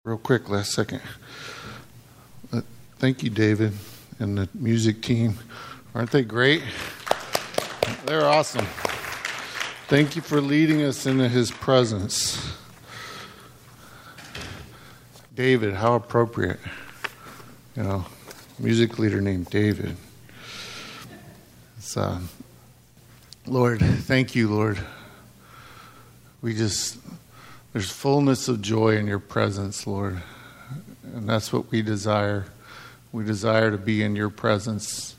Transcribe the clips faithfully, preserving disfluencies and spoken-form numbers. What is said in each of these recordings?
Real quick, last second. Uh, thank you, David, and the music team. Aren't they great? They're awesome. Thank you for leading us into his presence. David, how appropriate. You know, music leader named David. It's, uh, Lord, thank you, Lord. We just... There's fullness of joy in your presence, Lord. And that's what we desire. We desire to be in your presence.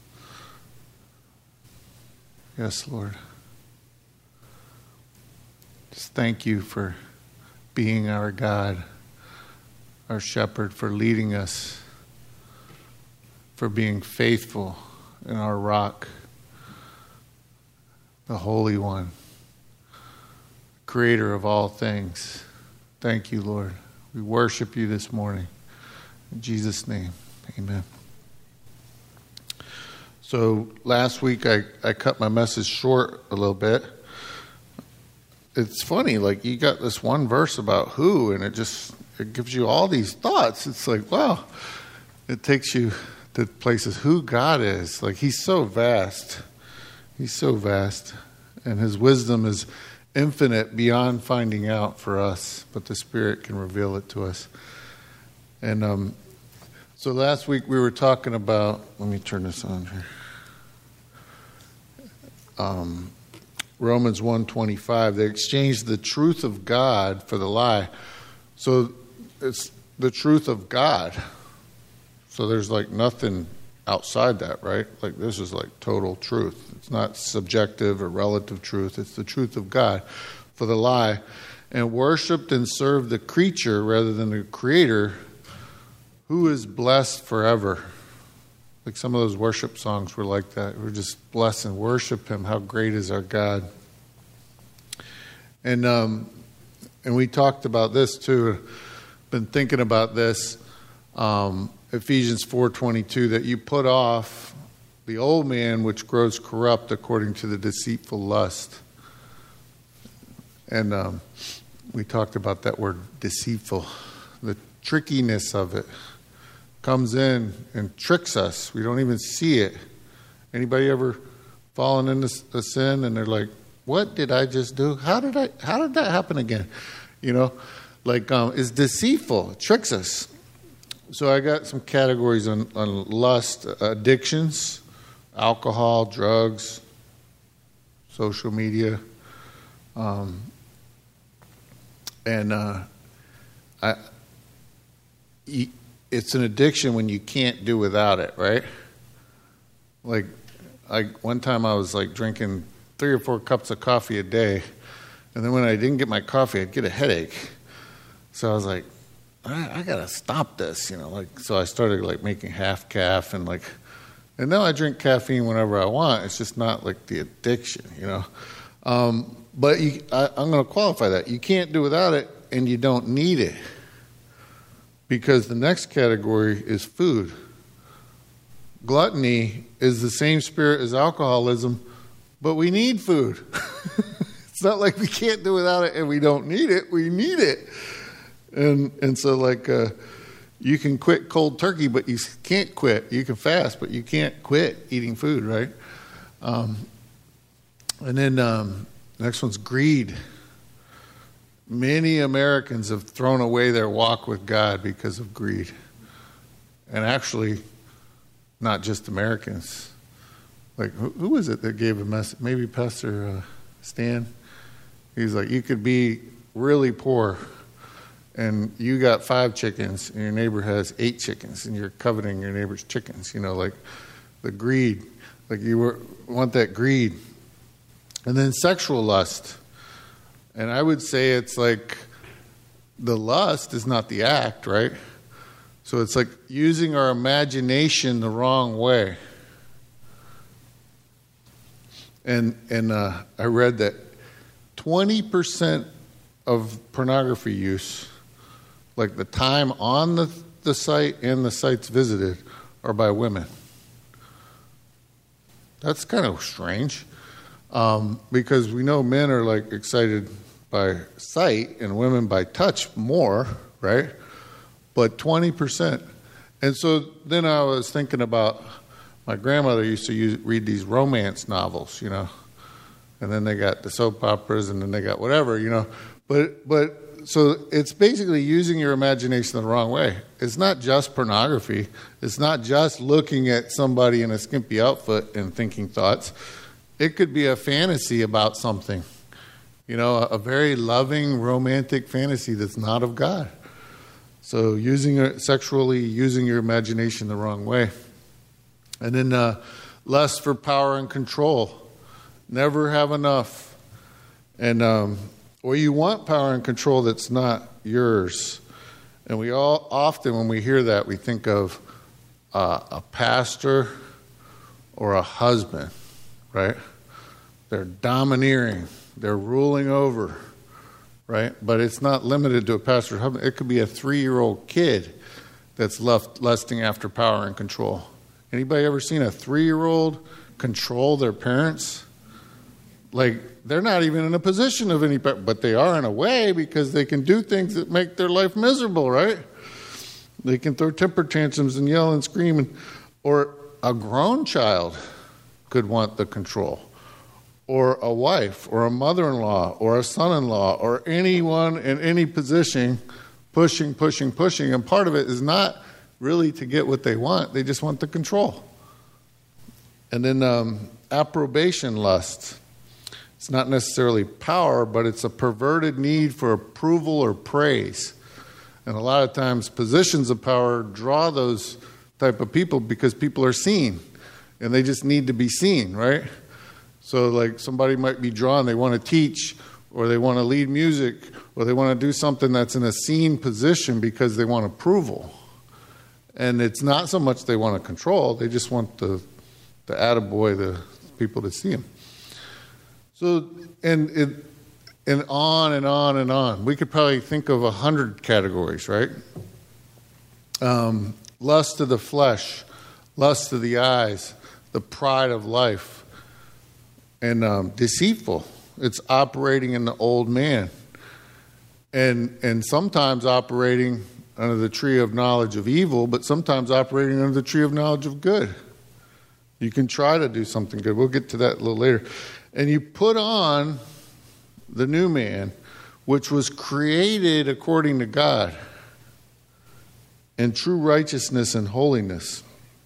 Yes, Lord. Just thank you for being our God, our shepherd, for leading us, for being faithful in our rock, the Holy One, Creator of all things. Thank you, Lord. We worship you this morning. In Jesus' name, amen. So last week I, I cut my message short a little bit. It's funny, like you got this one verse about who, and it just it gives you all these thoughts. It's like, wow, it takes you to places who God is. Like he's so vast. He's so vast. And his wisdom is infinite beyond finding out for us, but the Spirit can reveal it to us. And um, so last week we were talking about, let me turn this on here. Um, Romans one twenty-five, they exchanged the truth of God for the lie. So it's the truth of God. So there's like nothing outside that, right? Like this is like total truth. It's not subjective or relative truth. It's the truth of God for the lie. And worshipped and served the creature rather than the Creator, who is blessed forever. Like some of those worship songs were like that. We're just bless and worship him. How great is our God. And um, and we talked about this too. Been thinking about this. Um, Ephesians four twenty-two, that you put off the old man which grows corrupt according to the deceitful lust. And um, we talked about that word deceitful. The trickiness of it comes in and tricks us. We don't even see it. Anybody ever fallen into a sin and they're like, what did I just do? How did I? How did that happen again? You know, like um, it's deceitful. It tricks us. So I got some categories on, on lust, addictions, alcohol, drugs, social media, um, and uh, I. It's an addiction when you can't do without it, right? Like, I one time I was like drinking three or four cups of coffee a day, and then when I didn't get my coffee, I'd get a headache. So I was like, I, I gotta stop this, you know. Like, so I started like making half calf and like, and now I drink caffeine whenever I want. It's just not like the addiction, you know. Um, but you, I, I'm going to qualify that you can't do without it, and you don't need it, because the next category is food. Gluttony is the same spirit as alcoholism, but we need food. It's not like we can't do without it and we don't need it. We need it. And and so like uh, you can quit cold turkey, but you can't quit. You can fast, but you can't quit eating food, right? Um, and then um, the next one's greed. Many Americans have thrown away their walk with God because of greed. And actually, not just Americans. Like, who, who was it that gave a message? Maybe Pastor uh, Stan. He's like, you could be really poor, and you got five chickens, and your neighbor has eight chickens, and you're coveting your neighbor's chickens. You know, like the greed. Like you were, want that greed. And then sexual lust. And I would say it's like the lust is not the act, right? So it's like using our imagination the wrong way. And and uh, I read that twenty percent of pornography use, like the time on the, the site and the sites visited, are by women. That's kind of strange. Um, because we know men are like excited by sight and women by touch more, right? but twenty percent. And so then I was thinking about my grandmother used to use, read these romance novels, you know, and then they got the soap operas, and then they got whatever, you know. But but so it's basically using your imagination the wrong way. It's not just pornography. It's not just looking at somebody in a skimpy outfit and thinking thoughts. It could be a fantasy about something, you know, a, a very loving, romantic fantasy that's not of God. So using it sexually, using your imagination the wrong way. And then uh, lust for power and control. Never have enough. And um, or you want power and control that's not yours. And we all often, when we hear that, we think of uh, a pastor or a husband, right? They're domineering. They're ruling over. Right? But it's not limited to a pastor's husband. It could be a three-year-old kid that's left lusting after power and control. Anybody ever seen a three-year-old control their parents? Like, they're not even in a position of any, but they are in a way, because they can do things that make their life miserable, right? They can throw temper tantrums and yell and scream. And, or a grown child could want the control. Or a wife, or a mother-in-law, or a son-in-law, or anyone in any position pushing, pushing, pushing. And part of it is not really to get what they want. They just want the control. And then um, approbation lust. It's not necessarily power, but it's a perverted need for approval or praise. And a lot of times positions of power draw those type of people because people are seen. And they just need to be seen, right? So like somebody might be drawn, they want to teach, or they want to lead music, or they want to do something that's in a seen position because they want approval. And it's not so much they want to control, they just want the, the attaboy, the people to see them. So, and it, and on and on and on. We could probably think of a hundred categories, right? Um, lust of the flesh, lust of the eyes, the pride of life. And um, deceitful. It's operating in the old man. And and sometimes operating under the tree of knowledge of evil, but sometimes operating under the tree of knowledge of good. You can try to do something good. We'll get to that a little later. And you put on the new man, which was created according to God in true righteousness and holiness.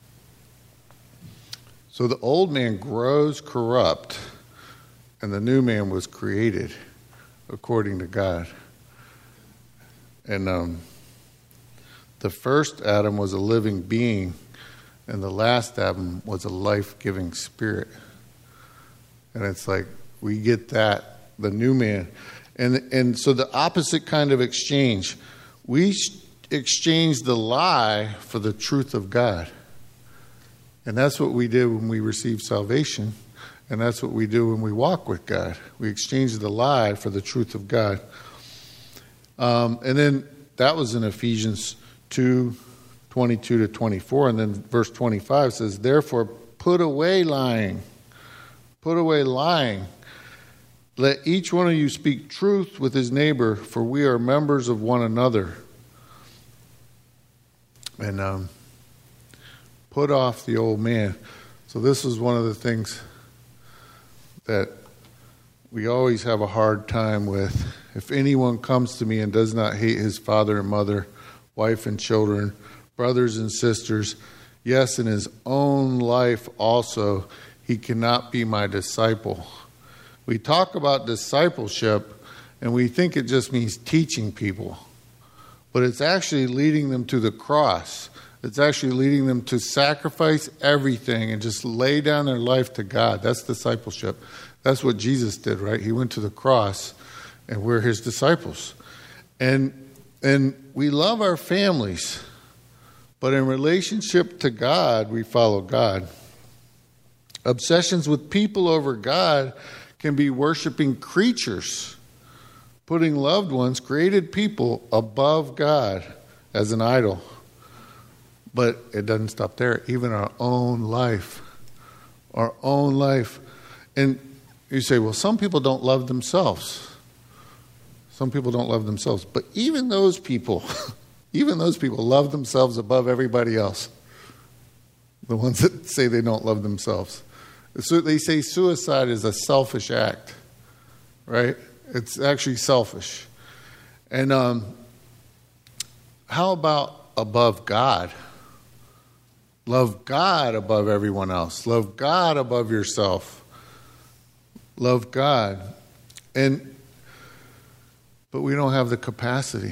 So the old man grows corrupt, and the new man was created according to God. And um, the first Adam was a living being, and the last Adam was a life-giving spirit. And it's like, we get that, the new man. And, and so the opposite kind of exchange. We exchange the lie for the truth of God. And that's what we did when we received salvation. And that's what we do when we walk with God. We exchange the lie for the truth of God. Um, and then that was in Ephesians two, twenty-two to twenty-four. And then verse twenty-five says, therefore put away lying. Put away lying. Let each one of you speak truth with his neighbor, for we are members of one another. And um put off the old man. So this is one of the things that we always have a hard time with. If anyone comes to me and does not hate his father and mother, wife and children, brothers and sisters, yes, in his own life also, he cannot be my disciple. We talk about discipleship and we think it just means teaching people. But it's actually leading them to the cross. It's actually leading them to sacrifice everything and just lay down their life to God. That's discipleship. That's what Jesus did, right? He went to the cross, and we're his disciples. And and we love our families, but in relationship to God, we follow God. Obsessions with people over God can be worshiping creatures, putting loved ones, created people, above God as an idol. But it doesn't stop there. Even our own life. Our own life. And you say, well, some people don't love themselves. Some people don't love themselves. But even those people, even those people love themselves above everybody else. The ones that say they don't love themselves. So they say suicide is a selfish act, right? It's actually selfish. And um, how about above God? Love God above everyone else. Love God above yourself. Love God. And but we don't have the capacity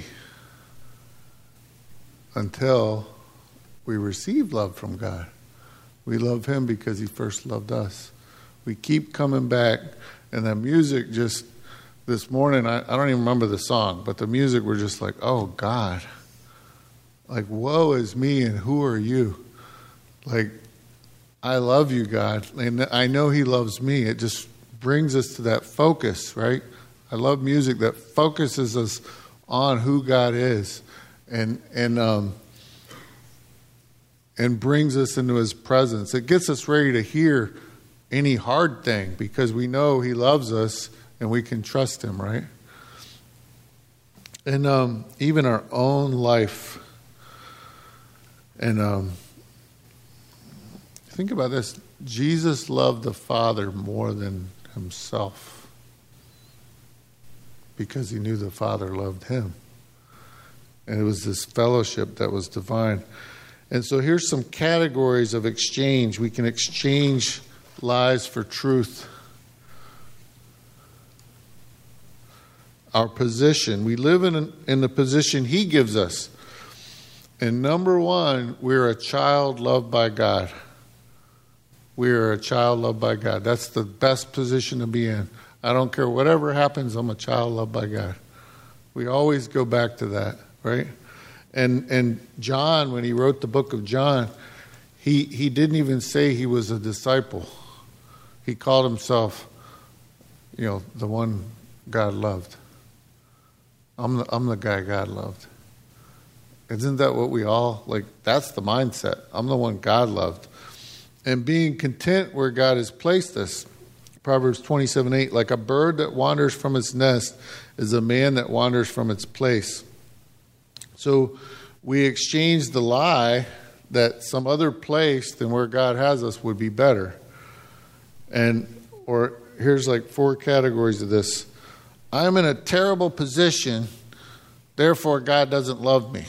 until we receive love from God. We love him because he first loved us. We keep coming back, and the music just, this morning, I, I don't even remember the song, but the music were just like, oh God, like woe is me and who are you? Like, I love you, God, and I know he loves me. It just brings us to that focus, right? I love music that focuses us on who God is, and and um, and brings us into his presence. It gets us ready to hear any hard thing because we know he loves us and we can trust him, right? And um, even our own life. And um, think about this. Jesus loved the Father more than himself because he knew the Father loved him. And it was this fellowship that was divine. And so here's some categories of exchange. We can exchange lies for truth. Our position. We live in, in the position he gives us. And number one, we're a child loved by God. We are a child loved by God. That's the best position to be in. I don't care whatever happens, I'm a child loved by God. We always go back to that, right? And and John, when he wrote the book of John, he, he didn't even say he was a disciple. He called himself, you know, the one God loved. I'm the, I'm the guy God loved. Isn't that what we all, like, that's the mindset. I'm the one God loved. And being content where God has placed us. Proverbs twenty-seven eight, like a bird that wanders from its nest is a man that wanders from its place. So we exchange the lie that some other place than where God has us would be better. And, or here's like four categories of this. I'm in a terrible position, therefore God doesn't love me.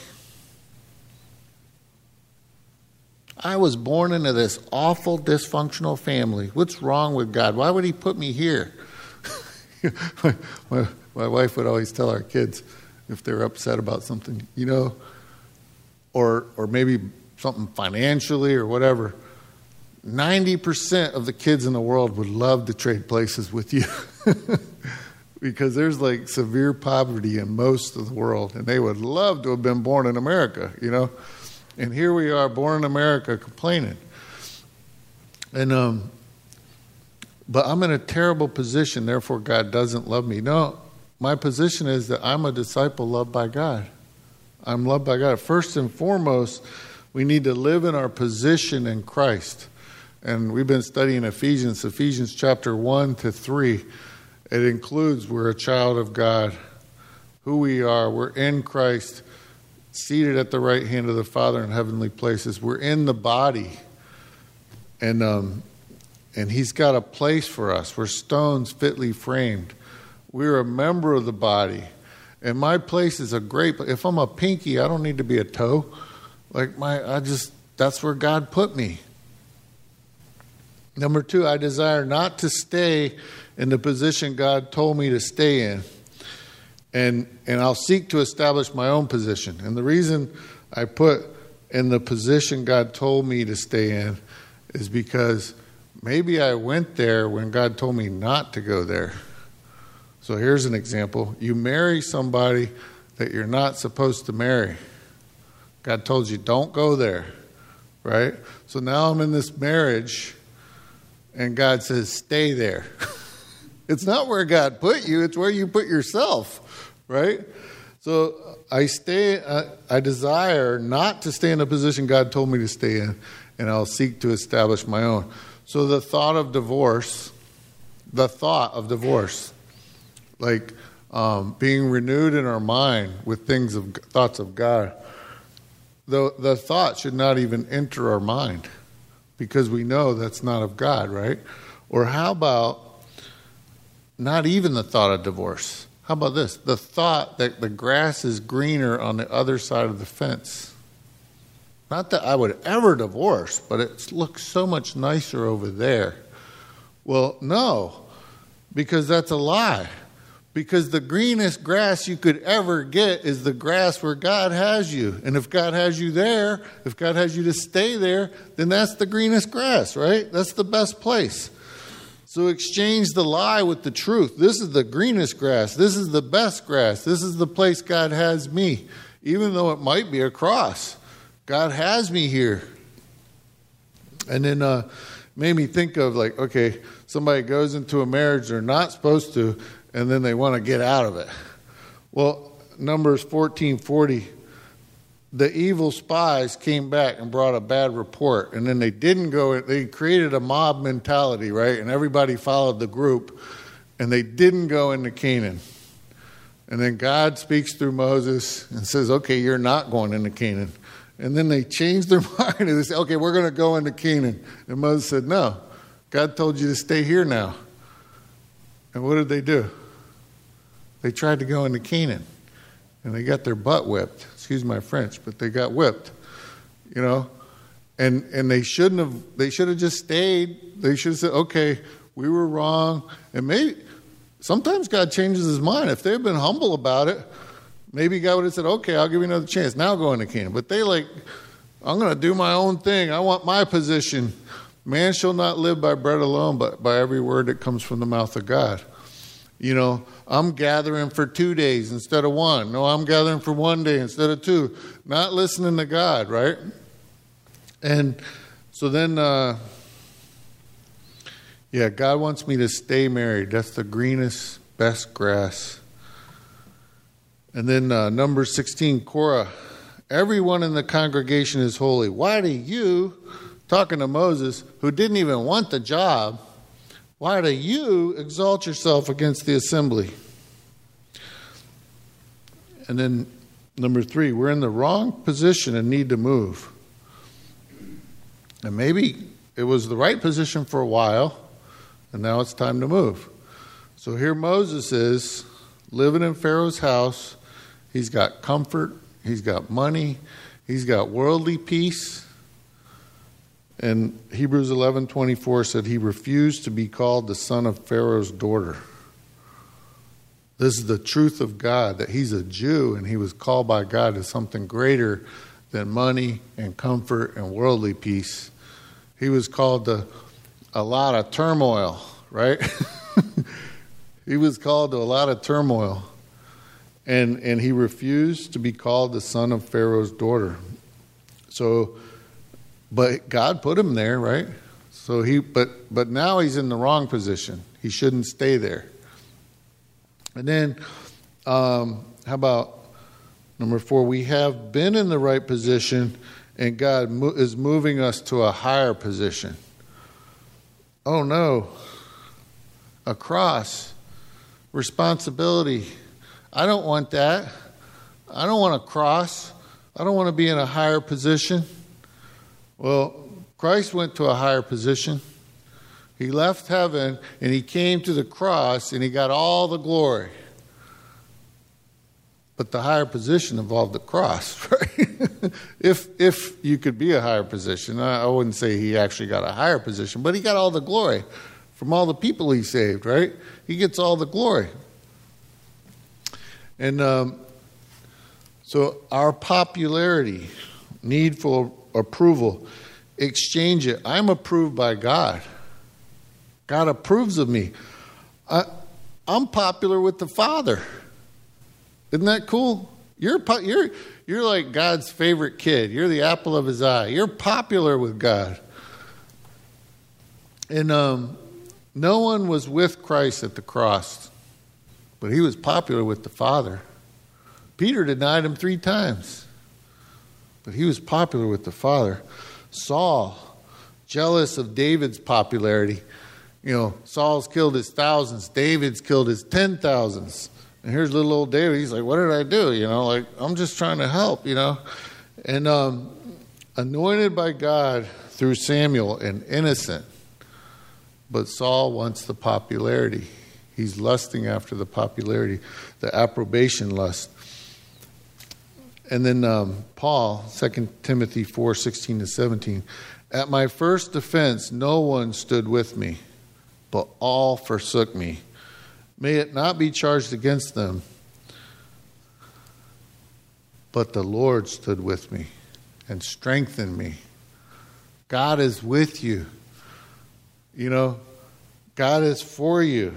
I was born into this awful, dysfunctional family. What's wrong with God? Why would he put me here? my, my, my wife would always tell our kids if they're upset about something, you know, or or maybe something financially or whatever. ninety percent of the kids in the world would love to trade places with you because there's like severe poverty in most of the world, and they would love to have been born in America, you know. And here we are, born in America, complaining. And um, but I'm in a terrible position, therefore God doesn't love me. No, my position is that I'm a disciple loved by God. I'm loved by God. First and foremost, we need to live in our position in Christ. And we've been studying Ephesians, Ephesians chapter one to three. It includes we're a child of God, who we are. We're in Christ, seated at the right hand of the Father in heavenly places. We're in the body. And um, and he's got a place for us. We're stones fitly framed. We're a member of the body. And my place is a great place. If I'm a pinky, I don't need to be a toe. Like my I just that's where God put me. Number two, I desire not to stay in the position God told me to stay in. And and I'll seek to establish my own position. And the reason I put in the position God told me to stay in is because maybe I went there when God told me not to go there. So here's an example. You marry somebody that you're not supposed to marry. God told you, don't go there, right? So now I'm in this marriage, and God says, stay there. It's not where God put you, it's where you put yourself, right? So I stay, I, I desire not to stay in the position God told me to stay in, and I'll seek to establish my own. So the thought of divorce, the thought of divorce, like um, being renewed in our mind with things of thoughts of God, the, the thought should not even enter our mind because we know that's not of God, right? Or how about not even the thought of divorce? How about this? The thought that the grass is greener on the other side of the fence. Not that I would ever divorce, but it looks so much nicer over there. Well, no, because that's a lie. Because the greenest grass you could ever get is the grass where God has you. And if God has you there, if God has you to stay there, then that's the greenest grass, right? That's the best place. So exchange the lie with the truth. This is the greenest grass. This is the best grass. This is the place God has me. Even though it might be a cross, God has me here. And then uh, made me think of like, okay, somebody goes into a marriage they're not supposed to, and then they want to get out of it. Well, Numbers fourteen forty, the evil spies came back and brought a bad report, and then they didn't go, they created a mob mentality, right? And everybody followed the group, and they didn't go into Canaan. And then God speaks through Moses and says, okay, you're not going into Canaan. And then they changed their mind and they said, okay, we're going to go into Canaan. And Moses said, no, God told you to stay here now. And what did they do? They tried to go into Canaan, and they got their butt whipped. Excuse my French, but they got whipped, you know. And and they shouldn't have. They should have just stayed. They should have said, "Okay, we were wrong." And maybe sometimes God changes His mind. If they'd been humble about it, maybe God would have said, "Okay, I'll give you another chance. Now go into Canaan." But they like, I'm going to do my own thing. I want my position. Man shall not live by bread alone, but by every word that comes from the mouth of God. You know, I'm gathering for two days instead of one. No, I'm gathering for one day instead of two. Not listening to God, right? And so then, uh, yeah, God wants me to stay married. That's the greenest, best grass. And then uh, number sixteen, Korah. Everyone in the congregation is holy. Why do you, talking to Moses, who didn't even want the job, why do you exalt yourself against the assembly? And then number three, we're in the wrong position and need to move. And maybe it was the right position for a while, and now it's time to move. So here Moses is living in Pharaoh's house. He's got comfort. He's got money. He's got worldly peace. And Hebrews eleven twenty-four said he refused to be called the son of Pharaoh's daughter. This is the truth of God, that he's a Jew and he was called by God to something greater than money and comfort and worldly peace. He was called to a lot of turmoil, right? He was called to a lot of turmoil. And, and he refused to be called the son of Pharaoh's daughter. So... But God put him there, right? So he, but but now he's in the wrong position. He shouldn't stay there. And then, um, how about number four? We have been in the right position, and God mo- is moving us to a higher position. Oh no! A cross, responsibility. I don't want that. I don't want a cross. I don't want to be in a higher position. Well, Christ went to a higher position. He left heaven and he came to the cross and he got all the glory. But the higher position involved the cross, right? if if you could be a higher position, I, I wouldn't say he actually got a higher position, but he got all the glory from all the people he saved, right? He gets all the glory. And um, so our popularity, need for approval, exchange it. I'm approved by God. God approves of me. I, I'm popular with the Father. Isn't that cool? You're you're you're like God's favorite kid. You're the apple of His eye. You're popular with God. And um, no one was with Christ at the cross, but he was popular with the Father. Peter denied him three times. But he was popular with the Father. Saul, jealous of David's popularity. You know, Saul's killed his thousands. David's killed his ten thousands. And here's little old David. He's like, what did I do? You know, like, I'm just trying to help, you know. And um, anointed by God through Samuel and innocent. But Saul wants the popularity. He's lusting after the popularity, the approbation lust. And then um, Paul, Second Timothy four, sixteen to seventeen. At my first defense, no one stood with me, but all forsook me. May it not be charged against them, but the Lord stood with me and strengthened me. God is with you. You know, God is for you.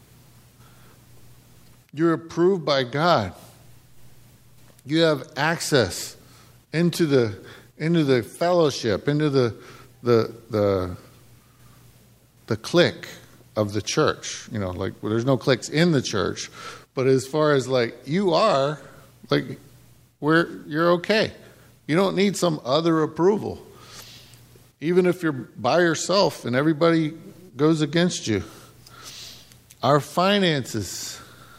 You're approved by God. You have access into the into the fellowship, into the the the the clique of the church. You know, like well, there's no cliques in the church, but as far as like you are, like where you're okay. You don't need some other approval. Even if you're by yourself and everybody goes against you. Our finances.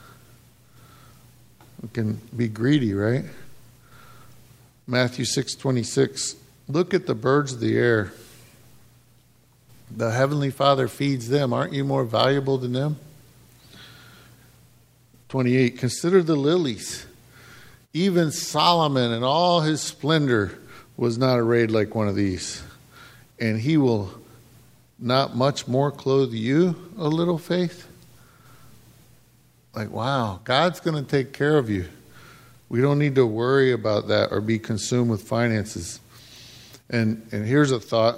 We can be greedy, right? Matthew six twenty-six. Look at the birds of the air. The Heavenly Father feeds them. Aren't you more valuable than them? twenty-eight. Consider the lilies. Even Solomon in all his splendor was not arrayed like one of these. And he will not much more clothe you, a little faith? Like, wow, God's going to take care of you. We don't need to worry about that or be consumed with finances. And and here's a thought.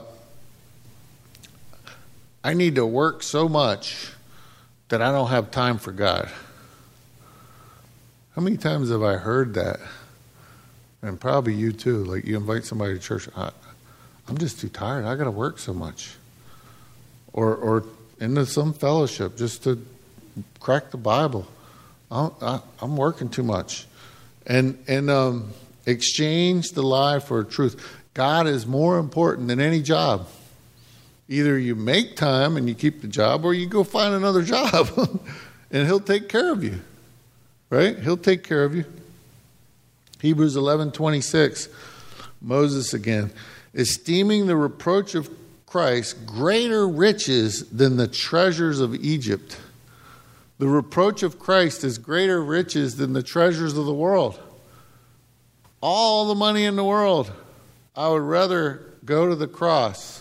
I need to work so much that I don't have time for God. How many times have I heard that? And probably you too. Like you invite somebody to church. I, I'm just too tired. I got to work so much. Or or into some fellowship just to crack the Bible. I'm, I, I'm working too much. And and um, exchange the lie for truth. God is more important than any job. Either you make time and you keep the job, or you go find another job. And he'll take care of you. Right? He'll take care of you. Hebrews eleven twenty-six. Moses again. Esteeming the reproach of Christ greater riches than the treasures of Egypt. The reproach of Christ is greater riches than the treasures of the world. All the money in the world. I would rather go to the cross.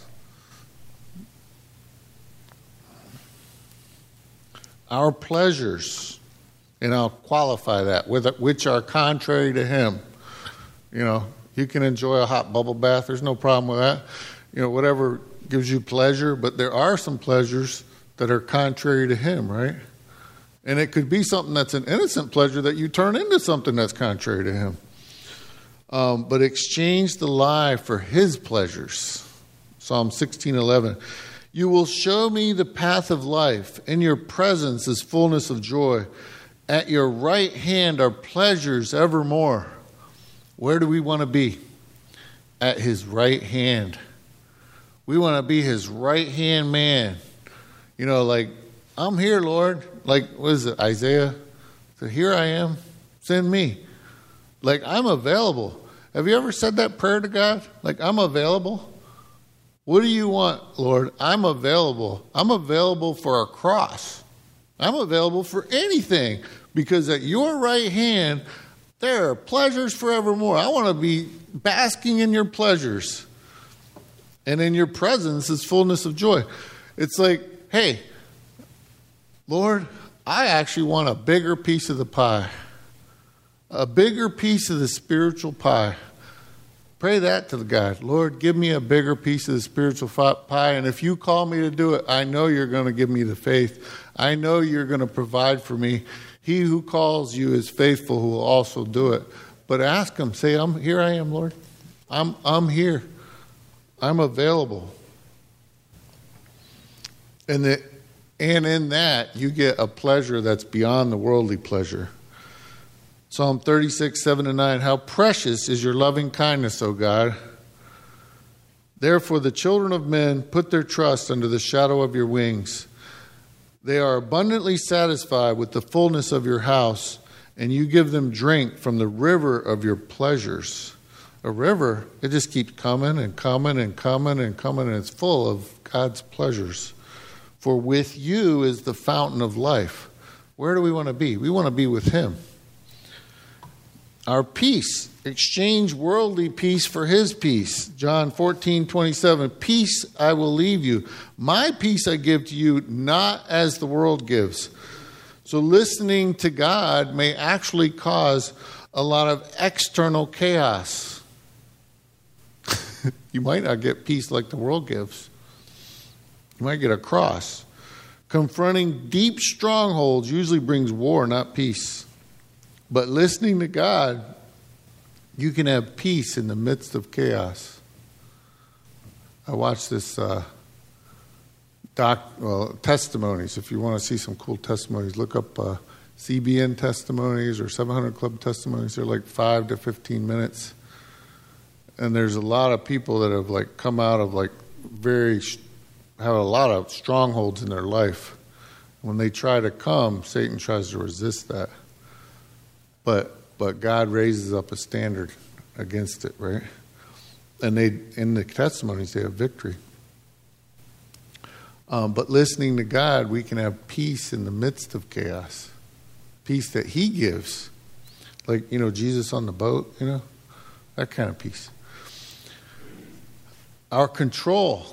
Our pleasures, and I'll qualify that, which are contrary to him. You know, you can enjoy a hot bubble bath. There's no problem with that. You know, whatever gives you pleasure. But there are some pleasures that are contrary to him, right? And it could be something that's an innocent pleasure that you turn into something that's contrary to him. Um, but exchange the lie for his pleasures. Psalm sixteen eleven. You will show me the path of life. In your presence is fullness of joy. At your right hand are pleasures evermore. Where do we want to be? At his right hand. We want to be his right hand man. You know, like, I'm here, Lord. Like, what is it, Isaiah? So here I am. Send me. Like, I'm available. Have you ever said that prayer to God? Like, I'm available. What do you want, Lord? I'm available. I'm available for a cross. I'm available for anything. Because at your right hand, there are pleasures forevermore. I want to be basking in your pleasures. And in your presence is fullness of joy. It's like, hey, Lord, I actually want a bigger piece of the pie. A bigger piece of the spiritual pie. Pray that to the God. Lord, give me a bigger piece of the spiritual pie. And if you call me to do it, I know you're going to give me the faith. I know you're going to provide for me. He who calls you is faithful, who will also do it. But ask him. Say, I'm here I am, Lord. I'm I'm here. I'm available. And the, and in that, you get a pleasure that's beyond the worldly pleasure. Psalm thirty-six, seven to nine. How precious is your loving kindness, O God. Therefore the children of men put their trust under the shadow of your wings. They are abundantly satisfied with the fullness of your house, and you give them drink from the river of your pleasures. a river, it just keeps coming and coming and coming and coming, and it's full of God's pleasures. For with you is the fountain of life. Where do we want to be? We want to be with him. Our peace. Exchange worldly peace for his peace. John fourteen twenty-seven. Peace I will leave you. My peace I give to you, not as the world gives. So listening to God may actually cause a lot of external chaos. You might not get peace like the world gives. You might get a cross. Confronting deep strongholds usually brings war, not peace. But listening to God, you can have peace in the midst of chaos. I watched this uh, doc, well, testimonies. If you want to see some cool testimonies, look up uh, C B N testimonies or seven hundred Club testimonies. They're like five to fifteen minutes. And there's a lot of people that have like come out of like very, have a lot of strongholds in their life. When they try to come, Satan tries to resist that. But but God raises up a standard against it, right? And they in the testimonies they have victory. Um, but listening to God, we can have peace in the midst of chaos. Peace that he gives. Like, you know, Jesus on the boat, you know? That kind of peace. Our control.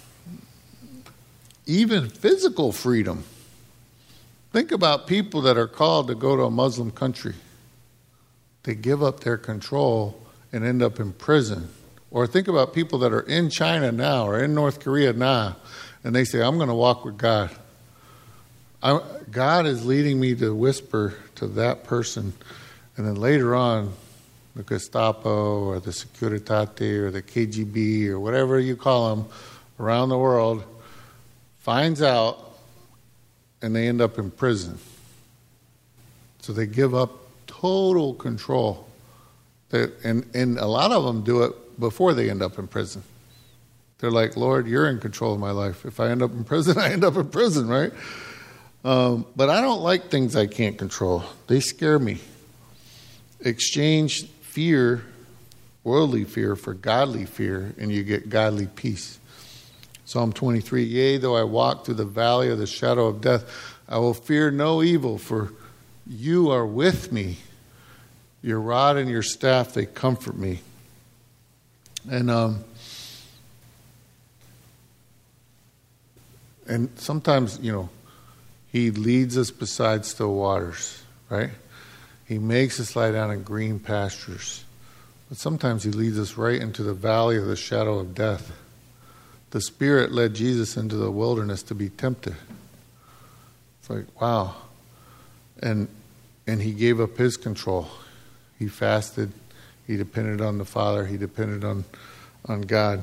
Even physical freedom. Think about people that are called to go to a Muslim country. They give up their control and end up in prison. Or think about people that are in China now or in North Korea now, and they say, I'm going to walk with God. I, God is leading me to whisper to that person, and then later on, the Gestapo or the Securitate or the K G B or whatever you call them around the world finds out, and they end up in prison. So they give up total control. That, and, and a lot of them do it before they end up in prison. They're like, Lord, you're in control of my life. If I end up in prison, I end up in prison, right? Um, but I don't like things I can't control. They scare me. Exchange fear, worldly fear, for godly fear, and you get godly peace. Psalm twenty-three, yea, though I walk through the valley of the shadow of death, I will fear no evil, for you are with me. Your rod and your staff, they comfort me. And um, and sometimes, you know, he leads us beside still waters, right? He makes us lie down in green pastures. But sometimes he leads us right into the valley of the shadow of death. The Spirit led Jesus into the wilderness to be tempted. It's like, wow. And and he gave up his control. He fasted. He depended on the Father. He depended on, on God.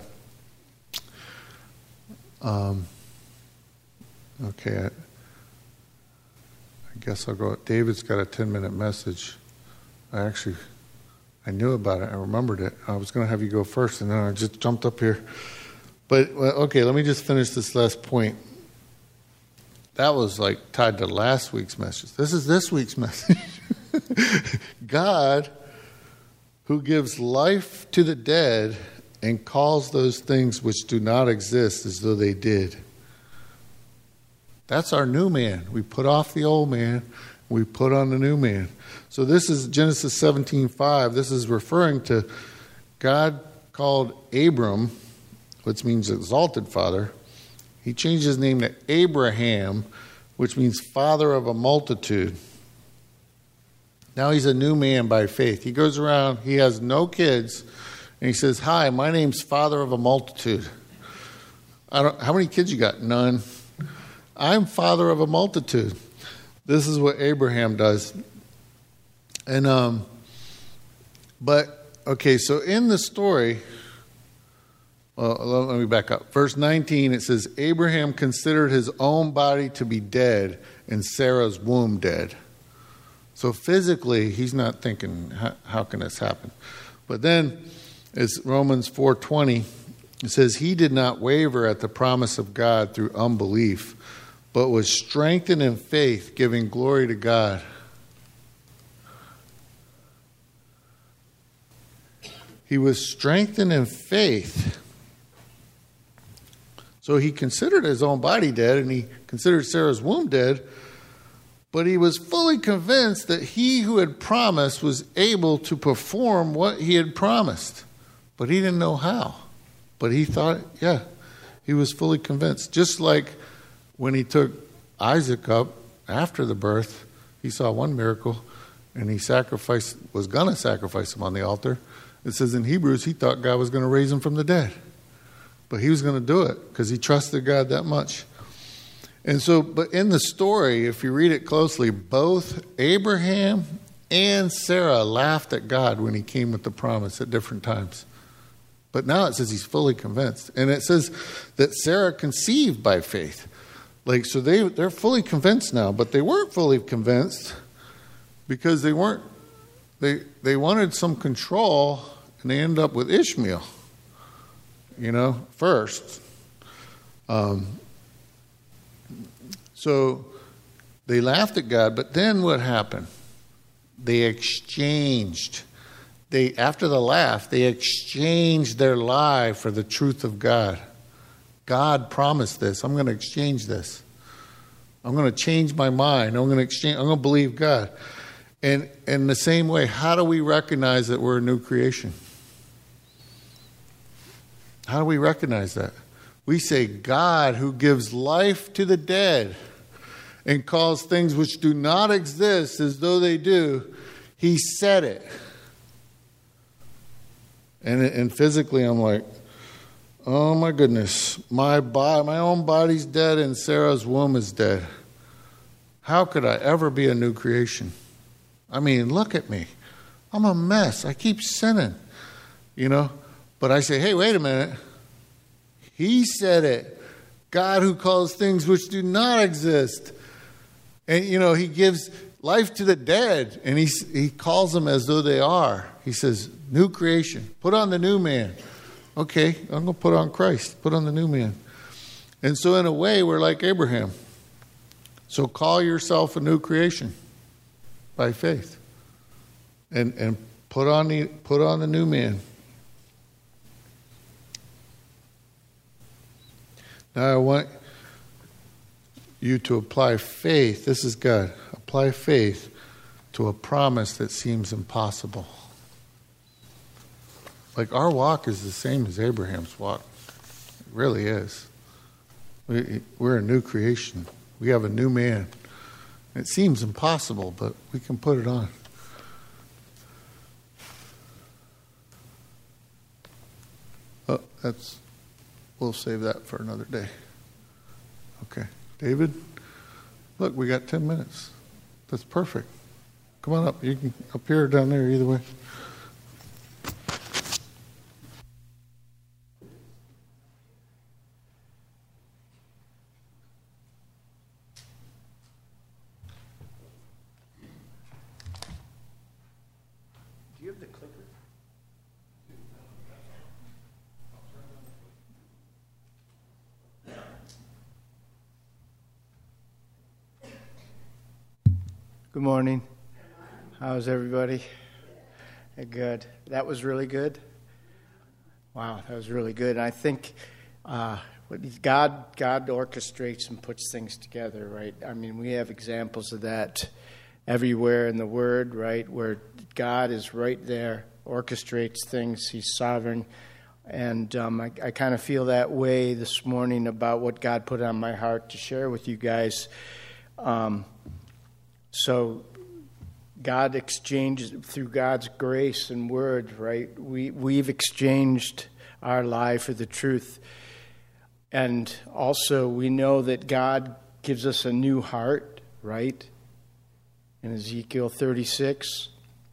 Um, okay. I, I guess I'll go. David's got a ten-minute message. I actually, I knew about it. I remembered it. I was going to have you go first, and then I just jumped up here. But, well, okay, let me just finish this last point. That was like tied to last week's message. This is this week's message. God, who gives life to the dead and calls those things which do not exist as though they did. That's our new man. We put off the old man. We put on the new man. So this is Genesis seventeen five. This is referring to God called Abram, which means exalted father. He changed his name to Abraham, which means father of a multitude. Now he's a new man by faith. He goes around, he has no kids, and he says, hi, my name's father of a multitude. I don't, how many kids you got? None. I'm father of a multitude. This is what Abraham does. And, um, but, okay, so in the story, well, let me back up. Verse nineteen, it says, Abraham considered his own body to be dead and Sarah's womb dead. So physically, he's not thinking, how, how can this happen? But then, it's Romans four twenty. It says, he did not waver at the promise of God through unbelief, but was strengthened in faith, giving glory to God. he was strengthened in faith. So he considered his own body dead, and he considered Sarah's womb dead, but he was fully convinced that he who had promised was able to perform what he had promised. But he didn't know how. But he thought, yeah, he was fully convinced. Just like when he took Isaac up after the birth, he saw one miracle, and he sacrificed, was going to sacrifice him on the altar. It says in Hebrews, he thought God was going to raise him from the dead. But he was going to do it because he trusted God that much. And so, but in the story, if you read it closely, both Abraham and Sarah laughed at God when he came with the promise at different times. But now it says he's fully convinced. And it says that Sarah conceived by faith. Like, so they, they're fully convinced now, but they weren't fully convinced because they weren't, they, they wanted some control, and they ended up with Ishmael, you know, first. Um, so they laughed at God, but then what happened? They exchanged. They, after the laugh, they exchanged their lie for the truth of God. God promised this. I'm going to exchange this. I'm going to change my mind. I'm going to exchange. I'm going to believe God. And in the same way, how do we recognize that we're a new creation? How do we recognize that? We say, God who gives life to the dead and calls things which do not exist as though they do, he said it. And, and physically, I'm like, oh my goodness, my body, my own body's dead and Sarah's womb is dead. How could I ever be a new creation? I mean, look at me. I'm a mess. I keep sinning, you know. But I say, hey, wait a minute. He said it. God who calls things which do not exist. And, you know, he gives life to the dead, and he, he calls them as though they are. He says, new creation. Put on the new man. Okay, I'm going to put on Christ. Put on the new man. And so in a way, we're like Abraham. So call yourself a new creation by faith. And and put on the put on the new man. Now I want you to apply faith. This is God. Apply faith to a promise that seems impossible. Like our walk is the same as Abraham's walk. It really is. We, we're a new creation. We have a new man. It seems impossible, but we can put it on. Oh, that's, we'll save that for another day. Okay. David, look, we got ten minutes. That's perfect. Come on up. You can up here or down there, either way. Do you have the clicker? Good morning. How's everybody? Good. That was really good. Wow, that was really good. I think uh, God God orchestrates and puts things together, right? I mean, we have examples of that everywhere in the Word, right? Where God is right there, orchestrates things. He's sovereign. And um, I, I kind of feel that way this morning about what God put on my heart to share with you guys. Um, so God exchanges, through God's grace and word, right? We, we've exchanged our lie for the truth. And also we know that God gives us a new heart, right? In Ezekiel thirty-six.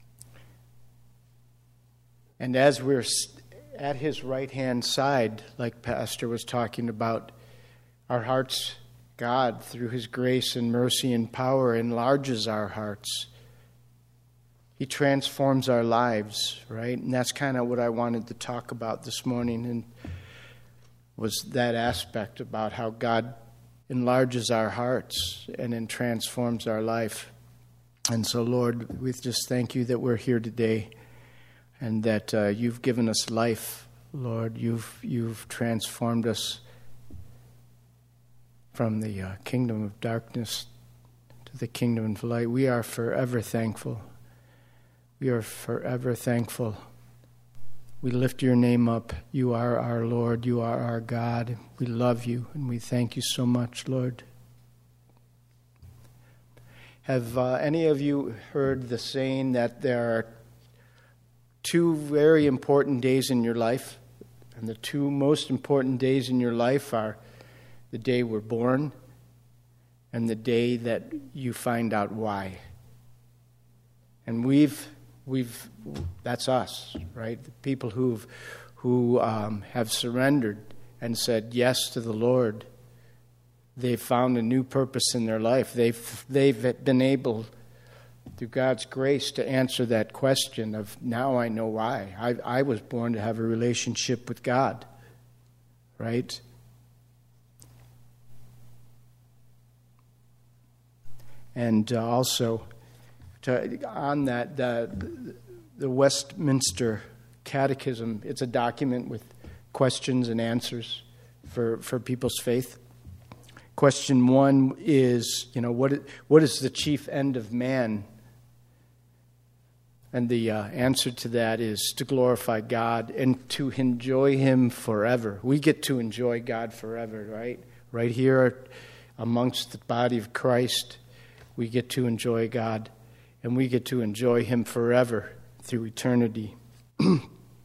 And as we're at his right-hand side, like Pastor was talking about, our hearts, God, through his grace and mercy and power, enlarges our hearts. He transforms our lives, right? And that's kind of what I wanted to talk about this morning, and was that aspect about how God enlarges our hearts and then transforms our life. And so, Lord, we just thank you that we're here today. and that uh, you've given us life, Lord. You've you've transformed us from the uh, kingdom of darkness to the kingdom of light. We are forever thankful. We are forever thankful. We lift your name up. You are our Lord. You are our God. We love you, and we thank you so much, Lord. Have uh, any of you heard the saying that there are two very important days in your life, and the two most important days in your life are the day we're born and the day that you find out why? And we've we've that's us, right? The people who've who um, have surrendered and said yes to the Lord. They've found a new purpose in their life. They've they've been able, through God's grace, to answer that question of, now I know why. I, I was born to have a relationship with God, right? And uh, also, to, on that, the, the Westminster Catechism, it's a document with questions and answers for, for people's faith. Question one is, you know, what what is the chief end of man? And the uh, answer to that is to glorify God and to enjoy Him forever. We get to enjoy God forever, right? Right here amongst the body of Christ, we get to enjoy God, and we get to enjoy Him forever through eternity. So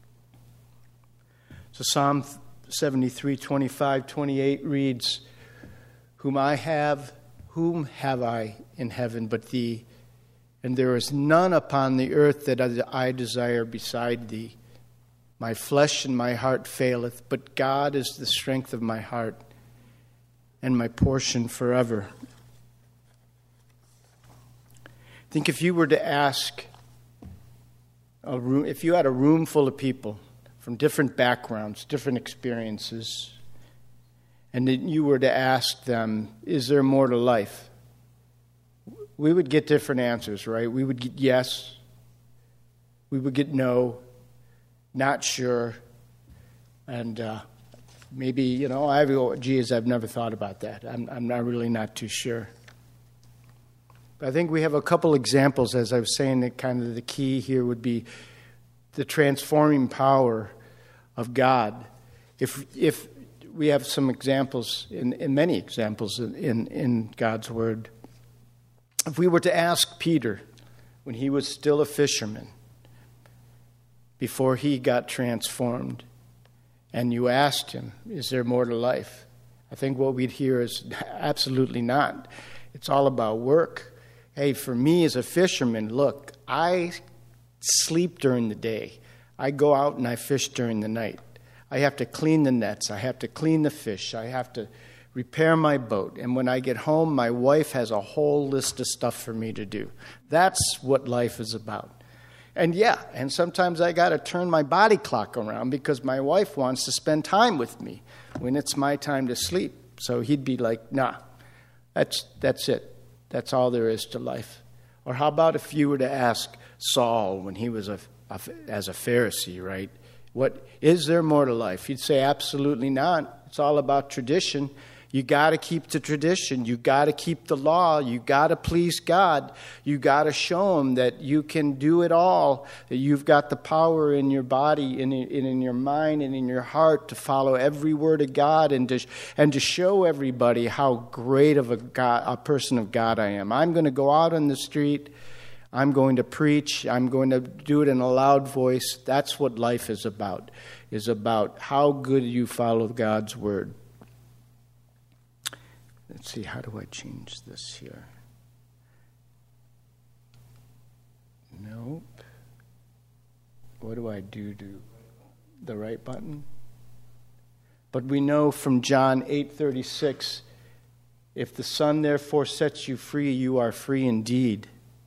Psalm seventy-three, twenty-five, twenty-eight reads, Whom I have, whom have I in heaven but thee? And there is none upon the earth that I desire beside thee. My flesh and my heart faileth, but God is the strength of my heart and my portion forever. I think if you were to ask, a room, if you had a room full of people from different backgrounds, different experiences, and then you were to ask them, is there more to life? We would get different answers, right? We would get yes. We would get no, not sure. And uh, maybe, you know, I go, geez, I've never thought about that. I'm, I'm not really not too sure. But I think we have a couple examples, as I was saying, that kind of the key here would be the transforming power of God. If if we have some examples, in, in many examples in, in, in God's Word. If we were to ask Peter, when he was still a fisherman, before he got transformed, and you asked him, is there more to life? I think what we'd hear is absolutely not. It's all about work. Hey, for me as a fisherman, look, I sleep during the day. I go out and I fish during the night. I have to clean the nets. I have to clean the fish. I have to repair my boat. And when I get home, my wife has a whole list of stuff for me to do. That's what life is about. And yeah, and sometimes I got to turn my body clock around because my wife wants to spend time with me when it's my time to sleep. So he'd be like, nah, that's that's it. That's all there is to life. Or how about if you were to ask Saul when he was a, a as a Pharisee, right? What is there more to life? He'd say, absolutely not. It's all about tradition. You got to keep the tradition. You got to keep the law. You got to please God. You got to show Him that you can do it all, that you've got the power in your body and in, in your mind and in your heart to follow every word of God and to, and to show everybody how great of a, God, a person of God I am. I'm going to go out on the street. I'm going to preach. I'm going to do it in a loud voice. That's what life is about, is about how good you follow God's word. Let's see, how do I change this here? Nope. What do I do to the right button? But we know from John eight thirty-six, if the Son therefore sets you free, you are free indeed.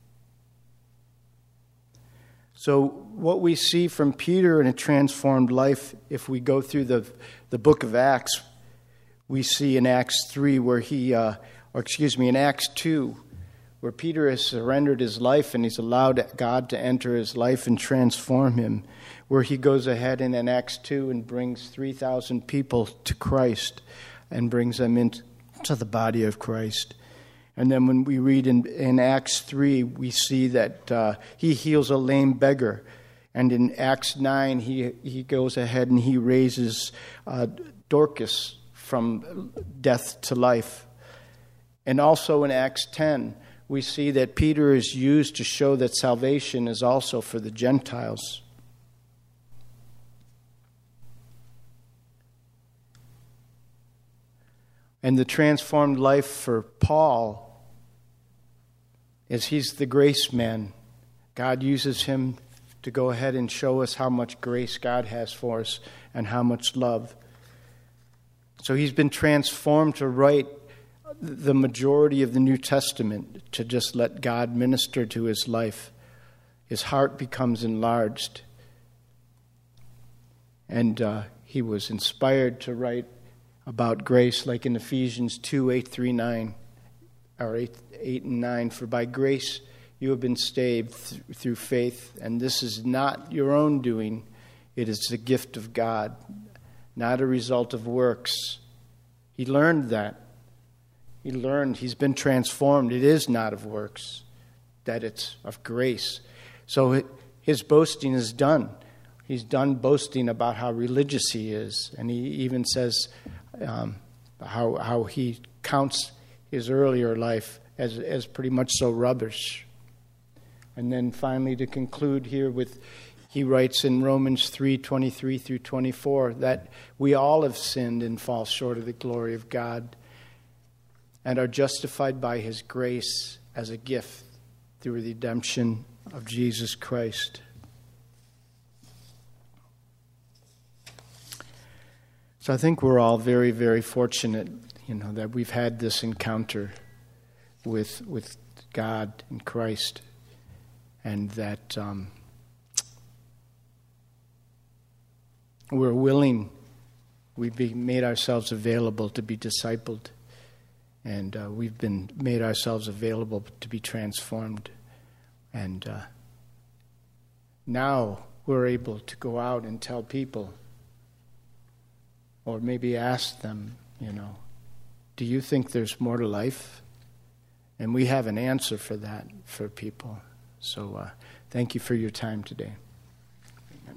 So what we see from Peter in a transformed life, if we go through the, the book of Acts, we see in Acts three where he, uh, or excuse me, in Acts two, where Peter has surrendered his life and he's allowed God to enter his life and transform him, where he goes ahead in, in Acts two and brings three thousand people to Christ and brings them into the body of Christ. And then when we read in, in Acts three, we see that uh, he heals a lame beggar. And in Acts nine, he, he goes ahead and he raises uh, Dorcas from death to life. And also in Acts ten, we see that Peter is used to show that salvation is also for the Gentiles. And the transformed life for Paul is he's the grace man. God uses him to go ahead and show us how much grace God has for us and how much love. So he's been transformed to write the majority of the New Testament, to just let God minister to his life. His heart becomes enlarged. And uh, he was inspired to write about grace, like in Ephesians two, eight through nine, or eight, eight and nine. For by grace you have been saved th- through faith, and this is not your own doing. It is the gift of God, not a result of works. He learned that. He learned, he's been transformed. It is not of works, that it's of grace. So his boasting is done. He's done boasting about how religious he is. And he even says um, how how he counts his earlier life as, as pretty much so rubbish. And then finally to conclude here with, he writes in Romans three, twenty-three through twenty-four, that we all have sinned and fall short of the glory of God and are justified by his grace as a gift through the redemption of Jesus Christ. So I think we're all very, very fortunate, you know, that we've had this encounter with with God and Christ, and that um, we're willing, we've been made ourselves available to be discipled, and uh, we've been made ourselves available to be transformed, and uh, now we're able to go out and tell people, or maybe ask them, you know, do you think there's more to life? And we have an answer for that for people. So uh, thank you for your time today. Amen.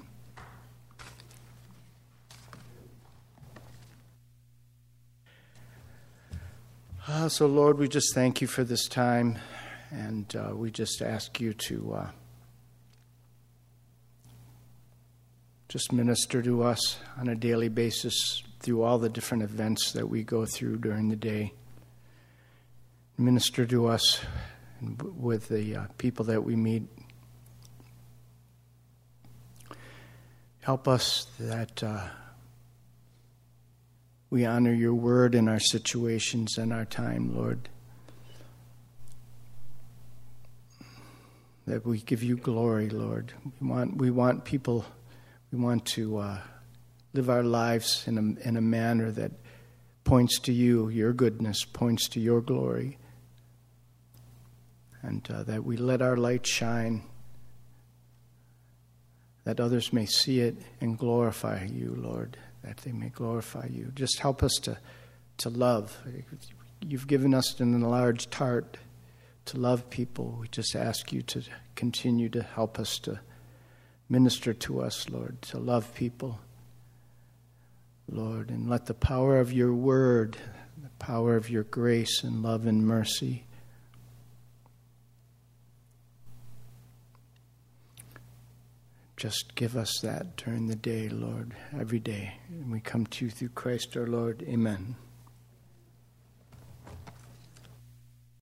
Uh, so, Lord, we just thank you for this time, and uh, we just ask you to uh, just minister to us on a daily basis through all the different events that we go through during the day. Minister to us with the uh, people that we meet. Help us that uh, we honor your word in our situations and our time, Lord. That we give you glory, Lord. We want we want people, we want to uh, live our lives in a in a manner that points to you, your goodness, points to your glory. And uh, that we let our light shine, that others may see it and glorify you, Lord, that they may glorify you. Just help us to, to love. You've given us an enlarged heart to love people. We just ask you to continue to help us to minister to us, Lord, to love people, Lord, and let the power of your word, the power of your grace and love and mercy just give us that during the day, Lord, every day. And we come to you through Christ our Lord. Amen.